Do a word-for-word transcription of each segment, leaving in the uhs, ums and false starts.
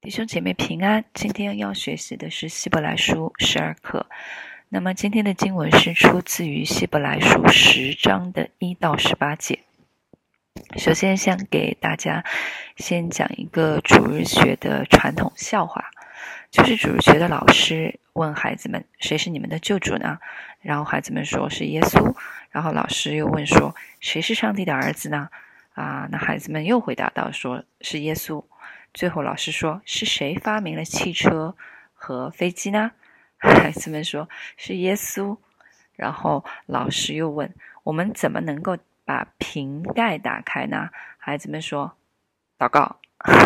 弟兄姐妹平安，今天要学习的是希伯来书十二课。那么今天的经文是出自于希伯来书十章的一到十八节。首先想给大家先讲一个主日学的传统笑话，就是主日学的老师问孩子们，谁是你们的救主呢？然后孩子们说是耶稣，然后老师又问说，谁是上帝的儿子呢？啊，那孩子们又回答到说是耶稣。最后老师说，是谁发明了汽车和飞机呢？孩子们说是耶稣。然后老师又问，我们怎么能够把瓶盖打开呢？孩子们说祷告。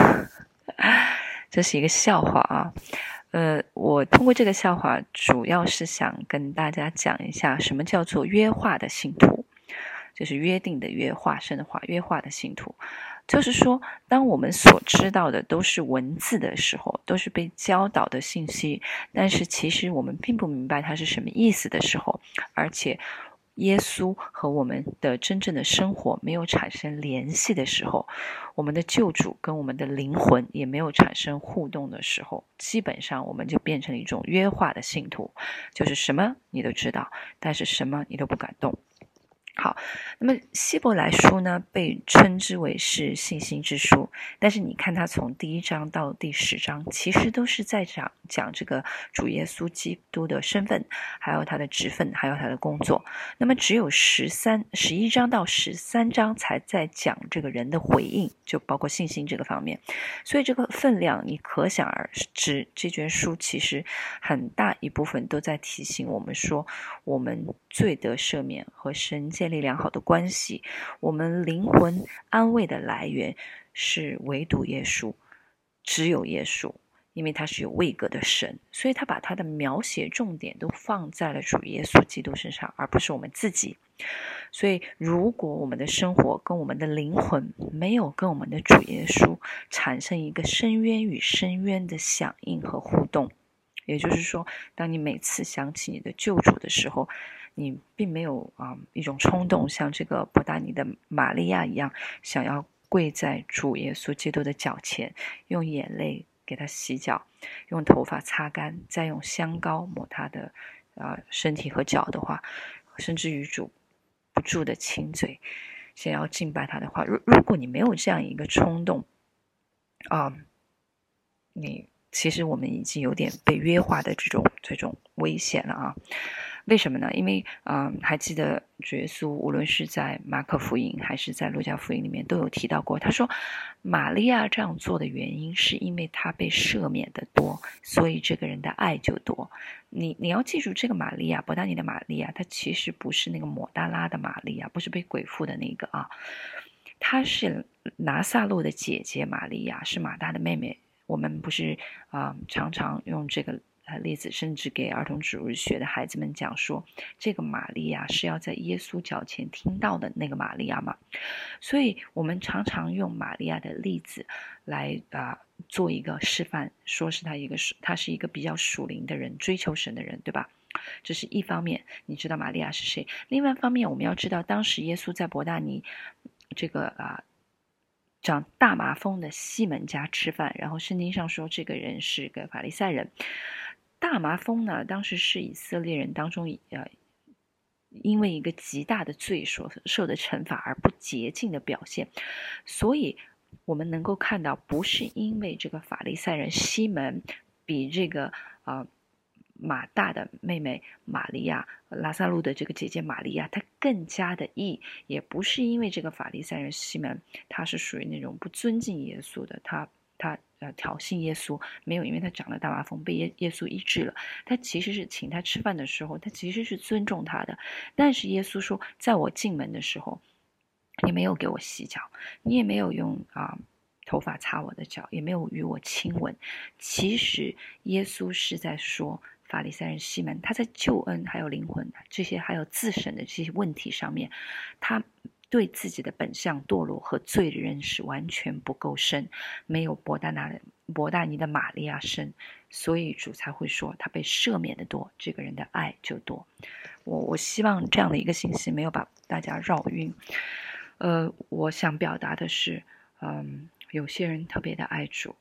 这是一个笑话啊。呃，我通过这个笑话主要是想跟大家讲一下什么叫做约化的信徒，就是约定的约，化身的化，约化的信徒。就是说，当我们所知道的都是文字的时候，都是被教导的信息，但是其实我们并不明白它是什么意思的时候，而且耶稣和我们的真正的生活没有产生联系的时候，我们的救主跟我们的灵魂也没有产生互动的时候，基本上我们就变成了一种约化的信徒，就是什么你都知道，但是什么你都不敢动。好，那么希伯来书呢，被称之为是信心之书，但是你看它从第一章到第十章，其实都是在讲讲这个主耶稣基督的身份，还有他的职分，还有他的工作。那么只有十三、十一章到十三章才在讲这个人的回应，就包括信心这个方面。所以这个分量你可想而知，这卷书其实很大一部分都在提醒我们说，我们罪得赦免和神建立良好的关系，我们灵魂安慰的来源是唯独耶稣，只有耶稣，因为他是有位格的神，所以他把他的描写重点都放在了主耶稣基督身上，而不是我们自己。所以如果我们的生活跟我们的灵魂没有跟我们的主耶稣产生一个深渊与深渊的响应和互动，也就是说，当你每次想起你的救主的时候，你并没有啊、嗯、一种冲动，像这个伯大尼的玛利亚一样，想要跪在主耶稣基督的脚前，用眼泪给他洗脚，用头发擦干，再用香膏抹他的啊、呃、身体和脚的话，甚至于主不住的亲嘴，想要敬拜他的话，如如果你没有这样一个冲动啊、呃，你其实我们已经有点被约化的这种这种危险了啊。为什么呢？因为嗯，还记得主耶稣无论是在马可福音还是在路加福音里面都有提到过，他说玛利亚这样做的原因是因为她被赦免的多，所以这个人的爱就多。你你要记住，这个玛利亚，伯大尼的玛利亚，她其实不是那个抹大拉的玛利亚，不是被鬼附的那个啊，她是拿撒路的姐姐玛利亚，是马大的妹妹。我们不是啊、呃，常常用这个例子，甚至给儿童主日学的孩子们讲说，这个玛利亚是要在耶稣脚前听到的那个玛利亚嘛。所以我们常常用玛利亚的例子来啊、呃、做一个示范，说是他一个他是一个比较属灵的人，追求神的人，对吧？这是一方面，你知道玛利亚是谁。另外一方面，我们要知道当时耶稣在伯大尼这个啊、呃长大麻风的西门家吃饭，然后圣经上说这个人是个法利赛人。大麻风呢，当时是以色列人当中呃，因为一个极大的罪所受的惩罚而不洁净的表现，所以我们能够看到，不是因为这个法利赛人西门比这个呃马大的妹妹玛利亚，拉撒路的这个姐姐玛利亚，她更加的义，也不是因为这个法利赛人西门他是属于那种不尊敬耶稣的，他他呃挑衅耶稣，没有，因为他长了大麻风被耶耶稣医治了，他其实是请他吃饭的时候，他其实是尊重他的，但是耶稣说，在我进门的时候，你没有给我洗脚，你也没有用啊。头发擦我的脚，也没有与我亲吻。其实耶稣是在说法利赛人西门，他在救恩还有灵魂这些还有自审的这些问题上面，他对自己的本相堕落和罪的认识完全不够深，没有伯大拿伯大尼的玛利亚深，所以主才会说他被赦免的多，这个人的爱就多。我我希望这样的一个信息没有把大家绕晕。呃，我想表达的是，嗯，有些人特别的爱主，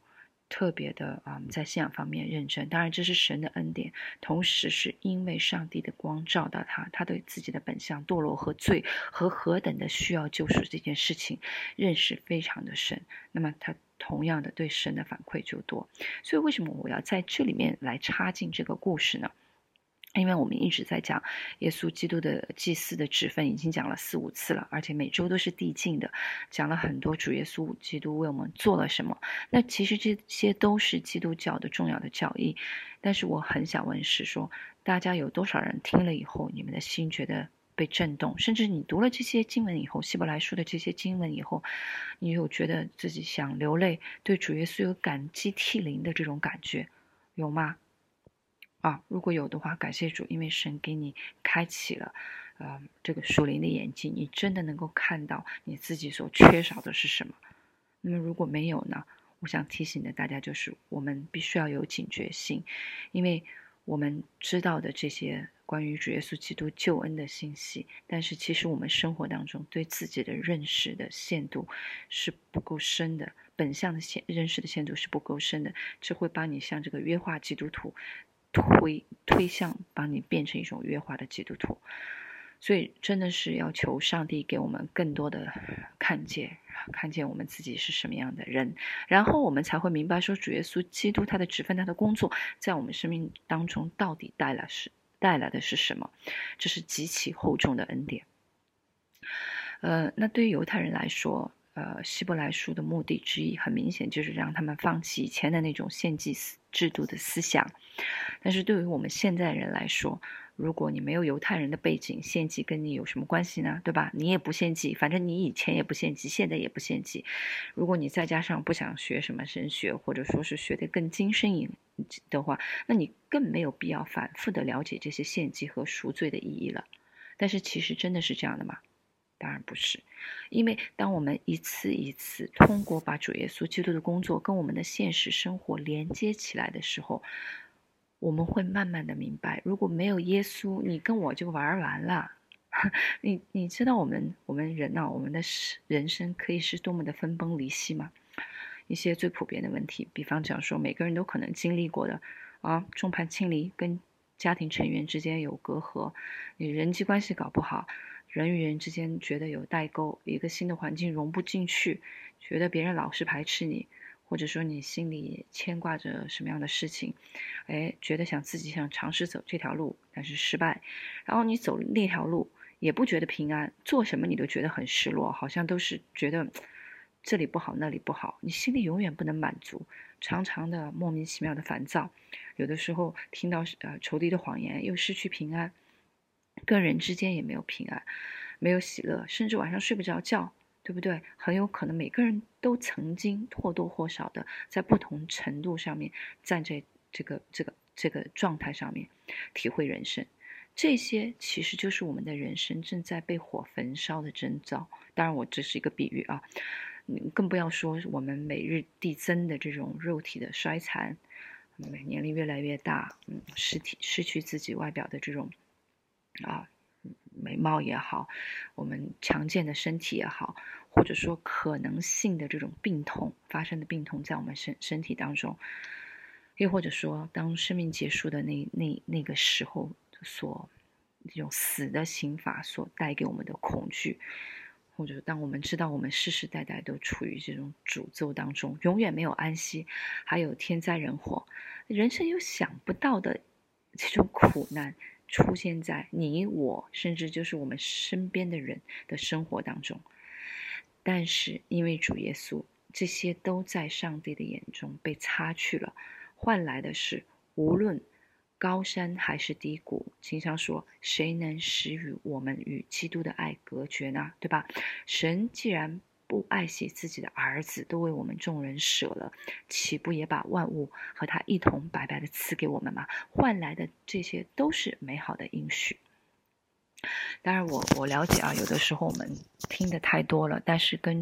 特别的啊、嗯，在信仰方面认真。当然，这是神的恩典，同时是因为上帝的光照到他，他对自己的本相、堕落和罪和何等的需要救赎这件事情认识非常的深。那么他同样的对神的反馈就多。所以为什么我要在这里面来插进这个故事呢？因为我们一直在讲耶稣基督的祭司的职分，已经讲了四五次了，而且每周都是递进的，讲了很多主耶稣基督为我们做了什么。那其实这些都是基督教的重要的教义，但是我很想问是说，大家有多少人听了以后，你们的心觉得被震动，甚至你读了这些经文以后，希伯来书的这些经文以后，你有觉得自己想流泪，对主耶稣有感激涕零的这种感觉，有吗？啊，如果有的话，感谢主，因为神给你开启了，呃，这个属灵的眼睛，你真的能够看到你自己所缺少的是什么。那么如果没有呢？我想提醒的大家就是，我们必须要有警觉性，因为我们知道的这些关于主耶稣基督救恩的信息，但是其实我们生活当中对自己的认识的限度是不够深的，本相的限认识的限度是不够深的，这会把你像这个约化基督徒推推向把你变成一种约化的基督徒。所以真的是要求上帝给我们更多的看见，看见我们自己是什么样的人，然后我们才会明白说主耶稣基督他的职分，他的工作在我们生命当中到底带来是带来的是什么，这是极其厚重的恩典。呃，那对于犹太人来说，呃，希伯来书的目的之一，很明显就是让他们放弃以前的那种献祭制度的思想。但是对于我们现在人来说，如果你没有犹太人的背景，献祭跟你有什么关系呢？对吧？你也不献祭，反正你以前也不献祭，现在也不献祭。如果你再加上不想学什么神学，或者说是学得更精深一的话，那你更没有必要反复的了解这些献祭和赎罪的意义了。但是其实真的是这样的吗？当然不是，因为当我们一次一次通过把主耶稣基督的工作跟我们的现实生活连接起来的时候，我们会慢慢的明白，如果没有耶稣，你跟我就玩完了。你你知道我们我们人啊，我们的人生可以是多么的分崩离析吗？一些最普遍的问题，比方讲说每个人都可能经历过的啊，众叛亲离，跟家庭成员之间有隔阂，你人际关系搞不好，人与人之间觉得有代沟，一个新的环境融不进去，觉得别人老是排斥你，或者说你心里牵挂着什么样的事情，哎，觉得想自己想尝试走这条路，但是失败，然后你走那条路也不觉得平安，做什么你都觉得很失落，好像都是觉得这里不好那里不好，你心里永远不能满足，常常的莫名其妙的烦躁，有的时候听到呃仇敌的谎言又失去平安，跟人之间也没有平安，没有喜乐，甚至晚上睡不着觉，对不对？很有可能每个人都曾经或多或少的在不同程度上面站在这个这个这个状态上面体会人生，这些其实就是我们的人生正在被火焚烧的征兆。当然我这是一个比喻啊，更不要说我们每日递增的这种肉体的衰残，年龄越来越大，嗯，失体失去自己外表的这种啊美貌也好，我们强健的身体也好，或者说可能性的这种病痛发生的病痛在我们身身体当中，又或者说当生命结束的那那那个时候所这种死的刑罚所带给我们的恐惧，或者当我们知道我们世世代代都处于这种诅咒当中，永远没有安息，还有天灾人祸，人生有想不到的这种苦难出现在你我甚至就是我们身边的人的生活当中，但是因为主耶稣，这些都在上帝的眼中被擦去了，换来的是无论高山还是低谷，经常说谁能使与我们与基督的爱隔绝呢？对吧？神既然不爱惜自己的儿子，都为我们众人舍了，岂不也把万物和他一同白白的赐给我们吗？换来的这些都是美好的应许。当然我我了解啊，有的时候我们听得太多了，但是跟主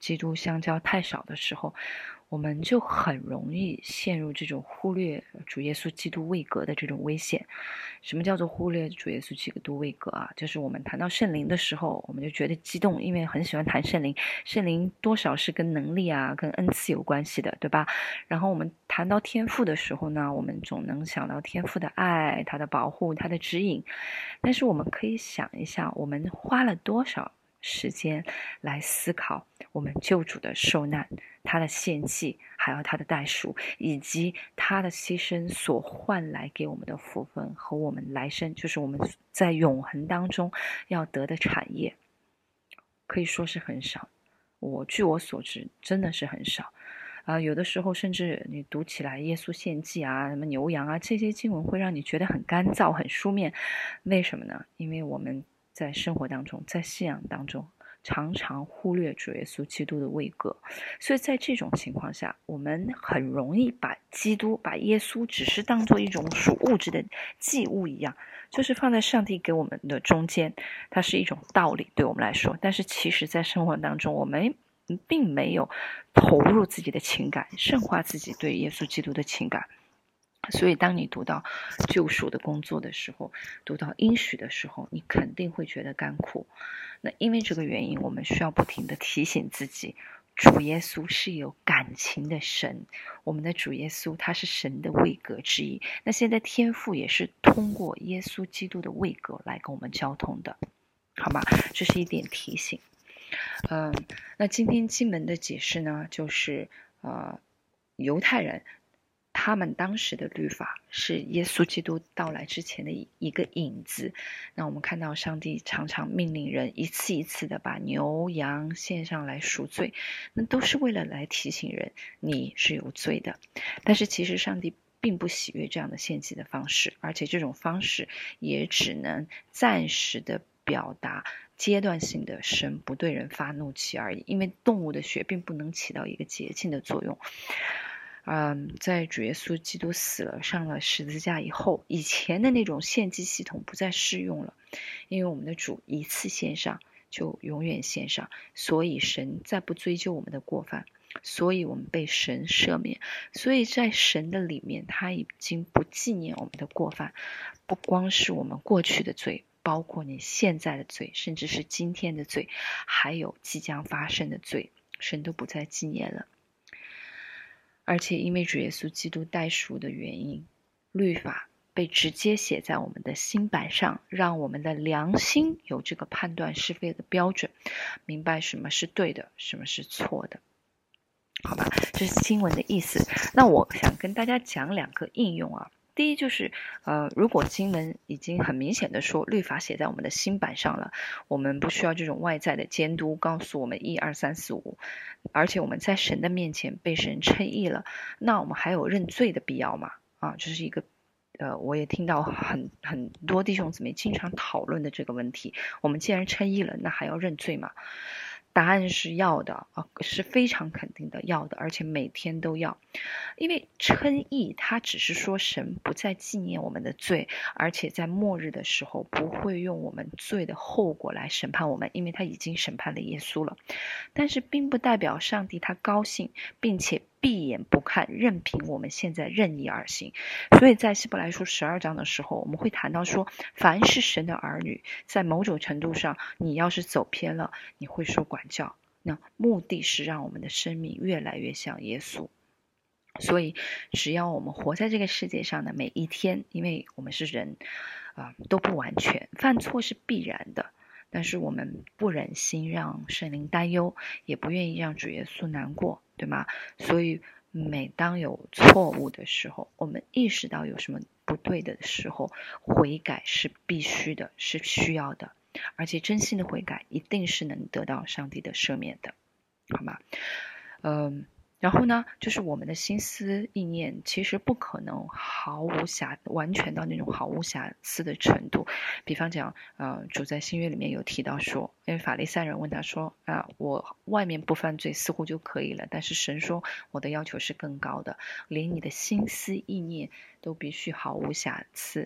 基督相交太少的时候，我们就很容易陷入这种忽略主耶稣基督位格的这种危险。什么叫做忽略主耶稣基督位格啊？就是我们谈到圣灵的时候，我们就觉得激动，因为很喜欢谈圣灵。圣灵多少是跟能力啊、跟恩赐有关系的，对吧？然后我们谈到天父的时候呢，我们总能想到天父的爱、他的保护、他的指引。但是我们可以想一下，我们花了多少时间来思考我们救主的受难，他的献祭，还有他的代赎，以及他的牺牲所换来给我们的福分和我们来生，就是我们在永恒当中要得的产业，可以说是很少。我据我所知，真的是很少。啊、呃，有的时候甚至你读起来耶稣献祭啊、什么牛羊啊，这些经文会让你觉得很干燥、很书面。为什么呢？因为我们在生活当中，在信仰当中，常常忽略主耶稣基督的位格，所以在这种情况下，我们很容易把基督、把耶稣只是当做一种属物质的祭物一样，就是放在上帝给我们的中间，它是一种道理对我们来说。但是其实在生活当中，我们并没有投入自己的情感，深化自己对耶稣基督的情感。所以当你读到救赎的工作的时候，读到应许的时候，你肯定会觉得干苦。那因为这个原因，我们需要不停地提醒自己，主耶稣是有感情的神，我们的主耶稣他是神的位格之一。那现在天父也是通过耶稣基督的位格来跟我们交通的，好吗？这是一点提醒。嗯，那今天经文的解释呢，就是呃，犹太人他们当时的律法是耶稣基督到来之前的一个影子。那我们看到上帝常常命令人一次一次的把牛羊献上来赎罪，那都是为了来提醒人你是有罪的。但是其实上帝并不喜悦这样的献祭的方式，而且这种方式也只能暂时的表达阶段性的神不对人发怒气而已，因为动物的血并不能起到一个洁净的作用。嗯，在主耶稣基督死了上了十字架以后，以前的那种献祭系统不再适用了，因为我们的主一次献上就永远献上，所以神再不追究我们的过犯，所以我们被神赦免。所以在神的里面，他已经不纪念我们的过犯，不光是我们过去的罪，包括你现在的罪，甚至是今天的罪，还有即将发生的罪，神都不再纪念了。而且因为主耶稣基督代赎的原因，律法被直接写在我们的心板上，让我们的良心有这个判断是非的标准，明白什么是对的，什么是错的。好吧，这是经文的意思。那我想跟大家讲两个应用啊。第一就是呃，如果经文已经很明显的说律法写在我们的心板上了，我们不需要这种外在的监督告诉我们一二三四五，而且我们在神的面前被神称义了，那我们还有认罪的必要吗？啊，这是一个呃，我也听到很很多弟兄姊妹经常讨论的这个问题。我们既然称义了，那还要认罪吗？答案是要的啊，是非常肯定的要的，而且每天都要。因为称义它只是说神不再纪念我们的罪，而且在末日的时候不会用我们罪的后果来审判我们，因为他已经审判了耶稣了。但是并不代表上帝他高兴并且闭眼不看，任凭我们现在任意而行。所以在希伯来书十二章的时候，我们会谈到说，凡是神的儿女，在某种程度上你要是走偏了，你会受管教，那目的是让我们的生命越来越像耶稣。所以只要我们活在这个世界上的每一天，因为我们是人啊、呃，都不完全，犯错是必然的，但是我们不忍心让圣灵担忧，也不愿意让主耶稣难过，对吗？所以每当有错误的时候，我们意识到有什么不对的时候，悔改是必须的，是需要的，而且真心的悔改一定是能得到上帝的赦免的，好吗？嗯。然后呢，就是我们的心思意念其实不可能毫无瑕完全到那种毫无瑕疵的程度。比方讲，呃，主在新约里面有提到说，因为法利赛人问他说，啊，我外面不犯罪似乎就可以了，但是神说我的要求是更高的，连你的心思意念都必须毫无瑕疵。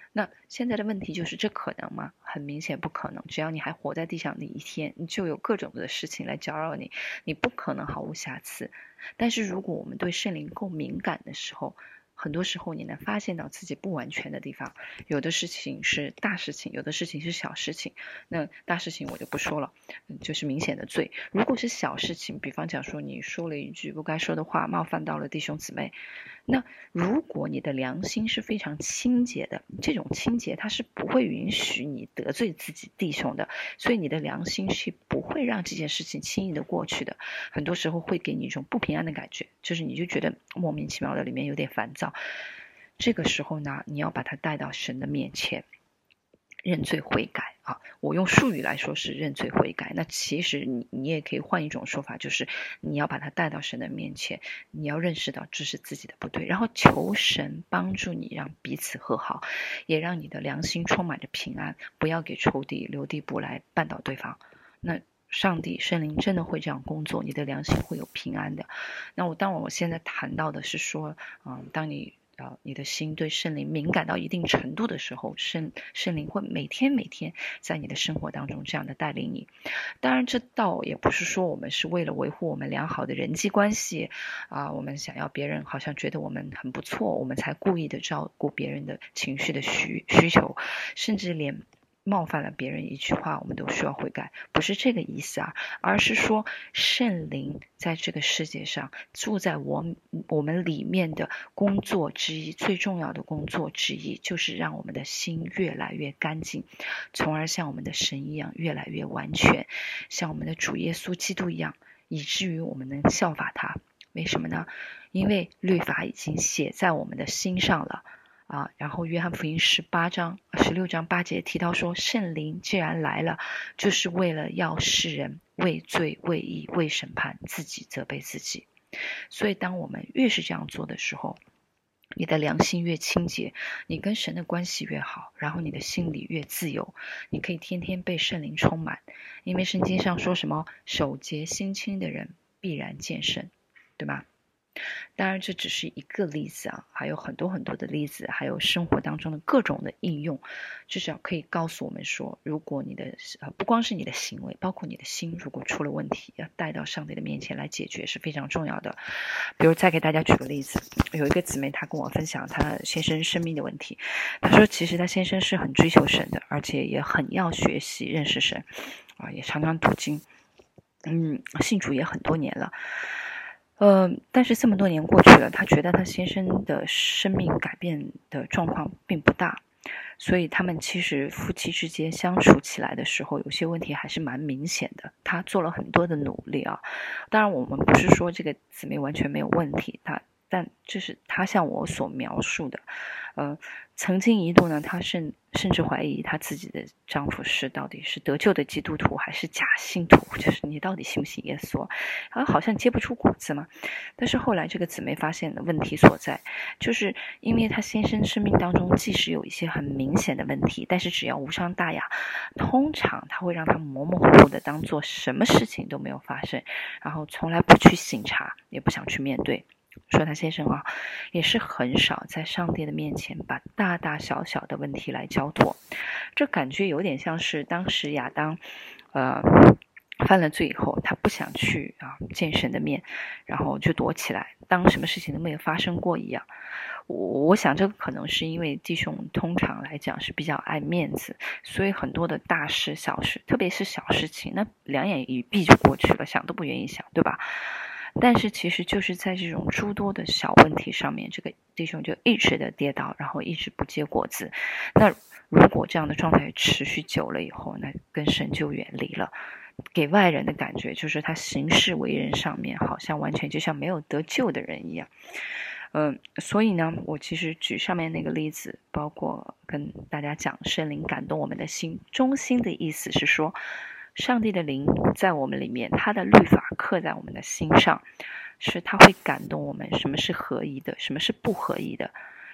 那现在的问题就是这可能吗？很明显不可能。只要你还活在地上那一天，你就有各种的事情来搅扰你，你不可能毫无瑕疵。但是如果我们对圣灵够敏感的时候，很多时候你能发现到自己不完全的地方，有的事情是大事情，有的事情是小事情。那大事情我就不说了，就是明显的罪。如果是小事情，比方讲说你说了一句不该说的话，冒犯到了弟兄姊妹，那如果你的良心是非常清洁的，这种清洁它是不会允许你得罪自己弟兄的，所以你的良心是不会让这件事情轻易的过去的。很多时候会给你一种不平安的感觉，就是你就觉得莫名其妙的里面有点烦躁。这个时候呢，你要把它带到神的面前，认罪悔改啊！我用术语来说是认罪悔改，那其实你你也可以换一种说法，就是你要把它带到神的面前，你要认识到这是自己的不对，然后求神帮助你，让彼此和好，也让你的良心充满着平安，不要给仇敌留地步来绊倒对方。那上帝圣灵真的会这样工作，你的良心会有平安的。那我当我现在谈到的是说，嗯，当你呃，你的心对圣灵敏感到一定程度的时候，圣圣灵会每天每天在你的生活当中这样的带领你。当然这倒也不是说我们是为了维护我们良好的人际关系啊、呃，我们想要别人好像觉得我们很不错，我们才故意的照顾别人的情绪的需需求，甚至连冒犯了别人一句话我们都需要悔改，不是这个意思啊，而是说圣灵在这个世界上住在我们我们里面的工作之一，最重要的工作之一就是让我们的心越来越干净，从而像我们的神一样越来越完全，像我们的主耶稣基督一样，以至于我们能效法他。为什么呢？因为律法已经写在我们的心上了啊，然后约翰福音十八章十六章八节提到说，圣灵既然来了，就是为了要世人为罪为义为审判自己责备自己。所以当我们越是这样做的时候，你的良心越清洁，你跟神的关系越好，然后你的心里越自由，你可以天天被圣灵充满。因为圣经上说什么，手洁心清的人必然见圣，对吧？当然这只是一个例子啊，还有很多很多的例子，还有生活当中的各种的应用，至少可以告诉我们说，如果你的呃不光是你的行为，包括你的心如果出了问题，要带到上帝的面前来解决是非常重要的。比如再给大家举个例子，有一个姊妹她跟我分享她先生生命的问题，她说其实她先生是很追求神的，而且也很要学习认识神啊，也常常读经，嗯，信主也很多年了。呃，但是这么多年过去了，他觉得他先生的生命改变的状况并不大，所以他们其实夫妻之间相处起来的时候，有些问题还是蛮明显的。他做了很多的努力啊，当然我们不是说这个姊妹完全没有问题，他但这是他向我所描述的。呃，曾经一度呢，她甚甚至怀疑她自己的丈夫是到底是得救的基督徒还是假信徒，就是你到底信不信耶稣？啊，好像结不出果子嘛。但是后来这个姊妹发现了问题所在，就是因为她先生生命当中即使有一些很明显的问题，但是只要无伤大雅，通常他会让他模模糊糊的当做什么事情都没有发生，然后从来不去省察，也不想去面对。说他先生啊，也是很少在上帝的面前把大大小小的问题来交托，这感觉有点像是当时亚当呃犯了罪以后，他不想去啊见神的面，然后就躲起来，当什么事情都没有发生过一样。我我想这个可能是因为弟兄通常来讲是比较爱面子，所以很多的大事小事，特别是小事情，那两眼一闭就过去了，想都不愿意想，对吧？但是其实就是在这种诸多的小问题上面，这个弟兄就一直的跌倒，然后一直不结果子。那如果这样的状态持续久了以后，那跟神就远离了，给外人的感觉就是他行事为人上面好像完全就像没有得救的人一样。嗯，所以呢，我其实举上面那个例子，包括跟大家讲圣灵感动我们的心，中心的意思是说，上帝的灵在我们里面，他的律法刻在我们的心上，是他会感动我们什么是合宜的，什么是不合宜的。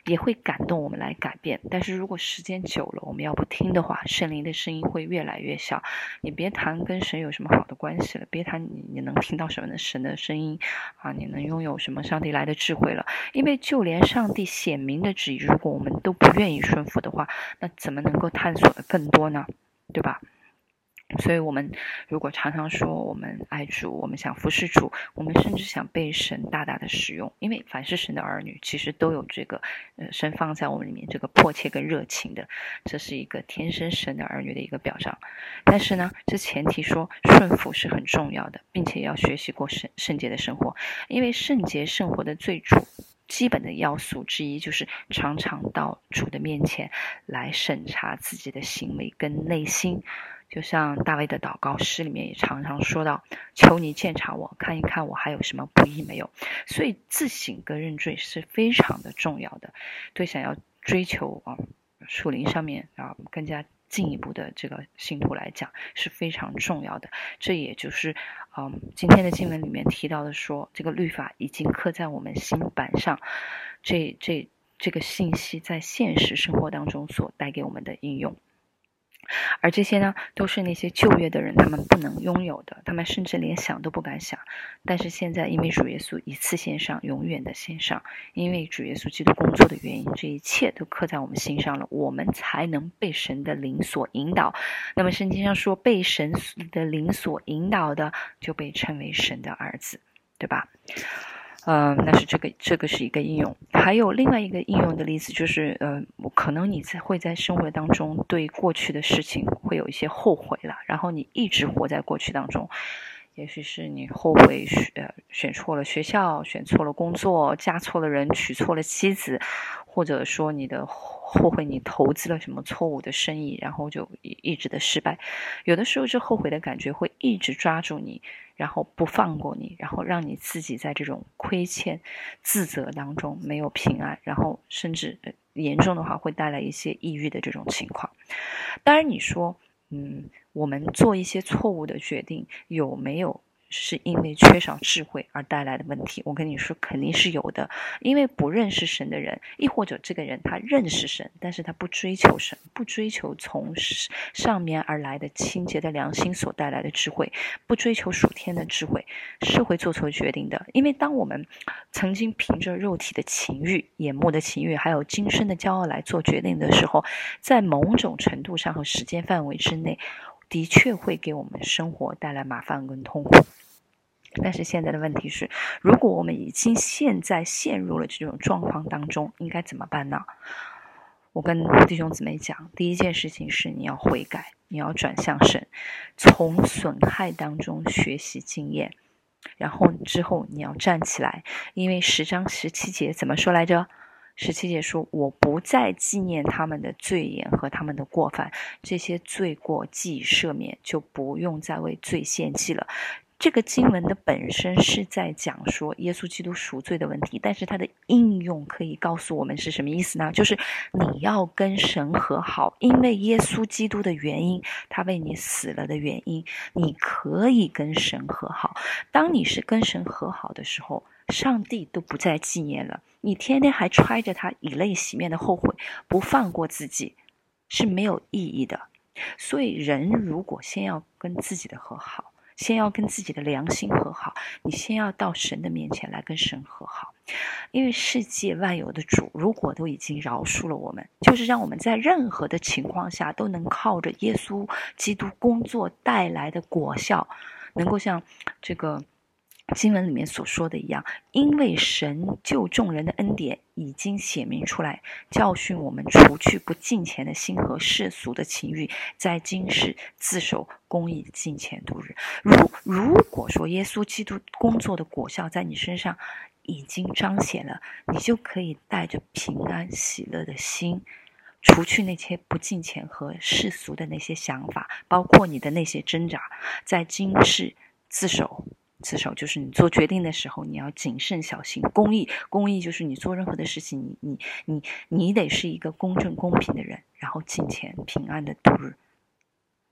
也会感动我们来改变。但是如果时间久了，我们要不听的话，圣灵的声音会越来越小。你别谈跟神有什么好的关系了，别谈你你能听到什么的神的声音啊，你能拥有什么上帝来的智慧了。因为就连上帝显明的旨意，如果我们都不愿意顺服的话，那怎么能够探索的更多呢？对吧？所以我们如果常常说我们爱主，我们想服侍主，我们甚至想被神大大的使用，因为凡是神的儿女其实都有这个呃神放在我们里面这个迫切跟热情的，这是一个天生神的儿女的一个表彰。但是呢，这前提说顺服是很重要的，并且要学习过圣圣洁的生活，因为圣洁生活的最主基本的要素之一就是常常到主的面前来审查自己的行为跟内心。就像大卫的祷告诗里面也常常说到，求你鉴察我，看一看我还有什么不义没有。所以自省跟认罪是非常的重要的，对想要追求啊属灵上面啊更加进一步的这个信徒来讲是非常重要的。这也就是嗯今天的经文里面提到的说，这个律法已经刻在我们心板上，这这这个信息在现实生活当中所带给我们的应用。而这些呢，都是那些旧约的人他们不能拥有的，他们甚至连想都不敢想。但是现在因为主耶稣一次献上，永远的献上，因为主耶稣基督工作的原因，这一切都刻在我们心上了，我们才能被神的灵所引导。那么圣经上说，被神的灵所引导的，就被称为神的儿子，对吧？呃，那是这个这个是一个应用。还有另外一个应用的例子就是，呃，可能你在会在生活当中对过去的事情会有一些后悔了，然后你一直活在过去当中。也许是你后悔选选错了学校，选错了工作，嫁错了人，娶错了妻子，或者说你的后悔你投资了什么错误的生意，然后就一直的失败。有的时候这后悔的感觉会一直抓住你，然后不放过你，然后让你自己在这种亏欠自责当中没有平安，然后甚至严重的话会带来一些抑郁的这种情况。当然你说嗯，我们做一些错误的决定有没有是因为缺少智慧而带来的问题？我跟你说肯定是有的。因为不认识神的人，亦或者这个人他认识神，但是他不追求神，不追求从上面而来的清洁的良心所带来的智慧，不追求属天的智慧，是会做错决定的。因为当我们曾经凭着肉体的情欲、眼目的情欲，还有今生的骄傲来做决定的时候，在某种程度上和时间范围之内，的确会给我们生活带来麻烦跟痛苦。但是现在的问题是，如果我们已经现在陷入了这种状况当中，应该怎么办呢？我跟弟兄姊妹讲，第一件事情是你要悔改，你要转向神，从损害当中学习经验，然后之后你要站起来。因为十章十七节怎么说来着？十七节说，我不再纪念他们的罪言和他们的过犯，这些罪过既已赦免，就不用再为罪献祭了。这个经文的本身是在讲说耶稣基督赎罪的问题，但是它的应用可以告诉我们是什么意思呢？就是你要跟神和好，因为耶稣基督的原因，他为你死了的原因，你可以跟神和好。当你是跟神和好的时候，上帝都不再纪念了，你天天还揣着他以泪洗面的后悔，不放过自己，是没有意义的。所以人如果先要跟自己的和好，先要跟自己的良心和好，你先要到神的面前来跟神和好。因为世界万有的主如果都已经饶恕了我们，就是让我们在任何的情况下都能靠着耶稣基督工作带来的果效，能够像这个经文里面所说的一样，因为神救众人的恩典已经显明出来，教训我们除去不敬虔的心和世俗的情欲，在今世自守公义敬虔度日。如如果说耶稣基督工作的果效在你身上已经彰显了，你就可以带着平安喜乐的心，除去那些不敬虔和世俗的那些想法，包括你的那些挣扎，在今世自守。自守就是你做决定的时候你要谨慎小心。公义，公义就是你做任何的事情，你你你你得是一个公正公平的人，然后敬虔平安的度日。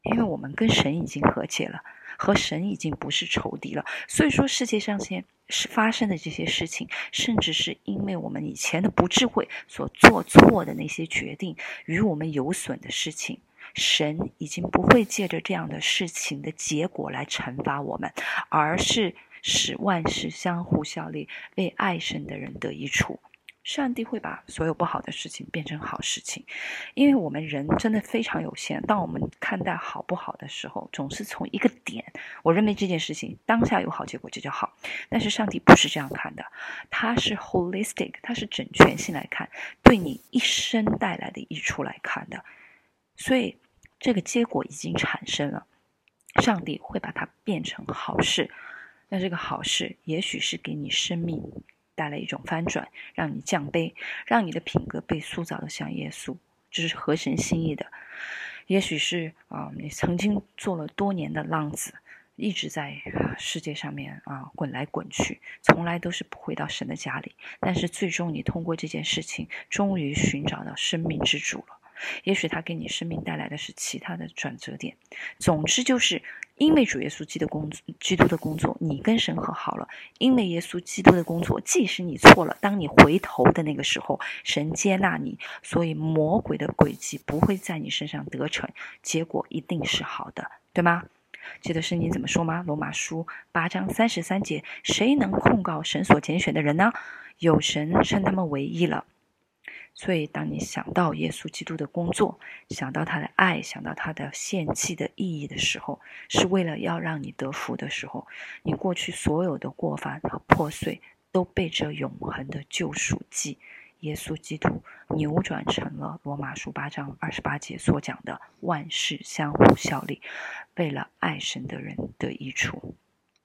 因为我们跟神已经和解了，和神已经不是仇敌了。所以说世界上现是发生的这些事情，甚至是因为我们以前的不智慧所做错的那些决定，与我们有损的事情，神已经不会借着这样的事情的结果来惩罚我们，而是使万事相互效力，为爱神的人得益处。上帝会把所有不好的事情变成好事情，因为我们人真的非常有限。当我们看待好不好的时候，总是从一个点，我认为这件事情当下有好结果就叫好，但是上帝不是这样看的，他是 holistic， 他是整全性来看，对你一生带来的益处来看的。所以这个结果已经产生了，上帝会把它变成好事。那这个好事也许是给你生命带来一种翻转，让你降卑，让你的品格被塑造的像耶稣，这是合神心意的。也许是啊、呃，你曾经做了多年的浪子，一直在、呃、世界上面啊、呃、滚来滚去，从来都是不回到神的家里，但是最终你通过这件事情终于寻找到生命之主了。也许他给你生命带来的是其他的转折点。总之就是因为主耶稣基督的工作，基督的工作，你跟神和好了。因为耶稣基督的工作，即使你错了，当你回头的那个时候，神接纳你，所以魔鬼的诡计不会在你身上得逞，结果一定是好的，对吗？记得圣经怎么说吗？罗马书八章三十三节，谁能控告神所拣选的人呢？有神称他们为义了。所以当你想到耶稣基督的工作，想到他的爱，想到他的献祭的意义的时候，是为了要让你得福的时候，你过去所有的过犯和破碎都被这永恒的救赎祭耶稣基督扭转成了罗马书八章二十八节所讲的万事相互效力，为了爱神的人得益处。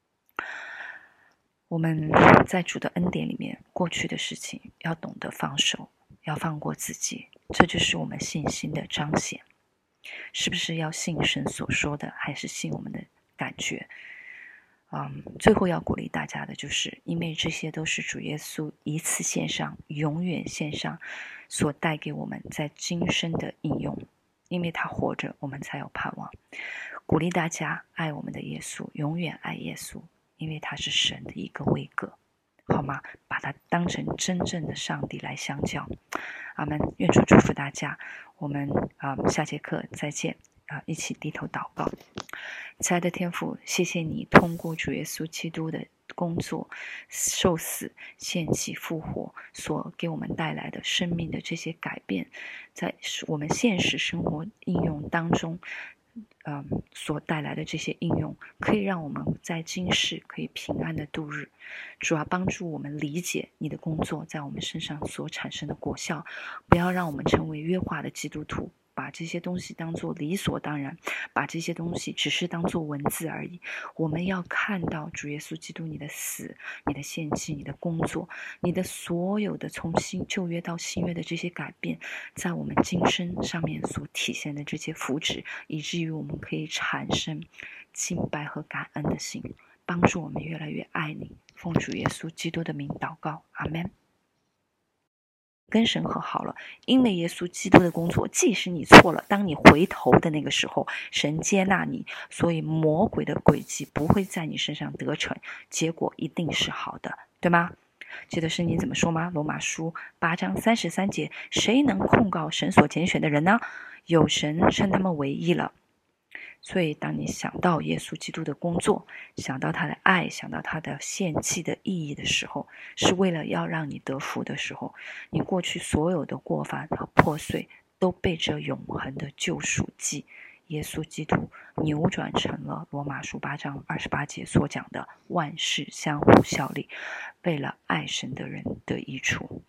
我们在主的恩典里面，过去的事情要懂得放手，要放过自己，这就是我们信心的彰显。是不是要信神所说的，还是信我们的感觉？嗯，最后要鼓励大家的就是，因为这些都是主耶稣一次献上，永远献上，所带给我们在今生的应用。因为他活着，我们才有盼望。鼓励大家爱我们的耶稣，永远爱耶稣，因为他是神的一个位格。好吗？把它当成真正的上帝来相交。阿们。愿主祝福大家。我们啊、呃，下节课再见啊、呃！一起低头祷告。亲爱的天父，谢谢你通过主耶稣基督的工作、受死、献祭、复活所给我们带来的生命的这些改变，在我们现实生活应用当中。嗯，所带来的这些应用，可以让我们在今世可以平安的度日。主要帮助我们理解你的工作在我们身上所产生的果效，不要让我们成为约化的基督徒，把这些东西当作理所当然，把这些东西只是当作文字而已。我们要看到主耶稣基督你的死、你的献祭、你的工作、你的所有的从新旧约到新约的这些改变，在我们今生上面所体现的这些福祉，以至于我们可以产生敬拜和感恩的心，帮助我们越来越爱你。奉主耶稣基督的名祷告，阿们。跟神和好了，因为耶稣基督的工作，即使你错了，当你回头的那个时候，神接纳你，所以魔鬼的诡计不会在你身上得逞，结果一定是好的，对吗？记得圣经怎么说吗？罗马书八章三十三节，谁能控告神所拣选的人呢？有神称他们为义了。所以当你想到耶稣基督的工作，想到他的爱，想到他的献祭的意义的时候，是为了要让你得福的时候，你过去所有的过犯和破碎都被这永恒的救赎祭耶稣基督扭转成了罗马书八章二十八节所讲的万事相互效力，为了爱神的人得益处。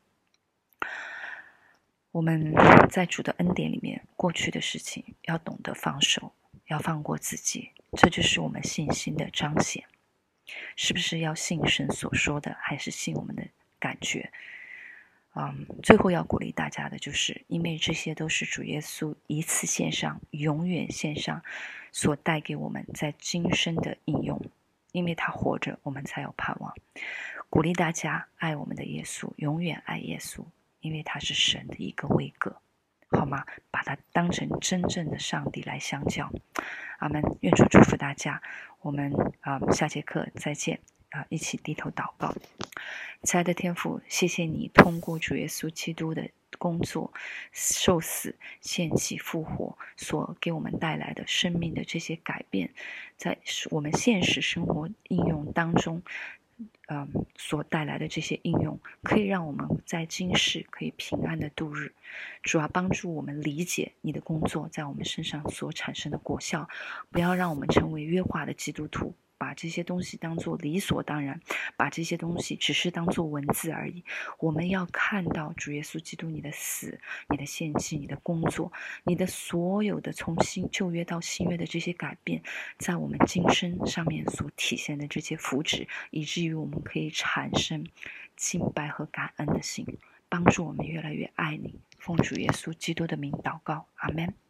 我们在主的恩典里面，过去的事情要懂得放手，要放过自己，这就是我们信心的彰显。是不是要信神所说的，还是信我们的感觉？嗯，最后要鼓励大家的就是，因为这些都是主耶稣一次献上，永远献上，所带给我们在今生的应用。因为他活着，我们才有盼望。鼓励大家爱我们的耶稣，永远爱耶稣，因为他是神的一个位格。 好吗？把它当成真正的上帝来相交。阿们。愿主祝福大家，我们啊、呃、下节课再见啊、呃，一起低头祷告。亲爱的天父，谢谢你通过主耶稣基督的工作、受死、献祭、复活所给我们带来的生命的这些改变，在我们现实生活应用当中嗯，所带来的这些应用，可以让我们在今世可以平安的度日。主要帮助我们理解你的工作在我们身上所产生的果效，不要让我们成为约化的基督徒，把这些东西当作理所当然，把这些东西只是当作文字而已。我们要看到主耶稣基督你的死、你的献祭、你的工作、你的所有的从新旧约到新约的这些改变，在我们今生上面所体现的这些福祉，以至于我们可以产生敬拜和感恩的心，帮助我们越来越爱你。奉主耶稣基督的名祷告，阿们。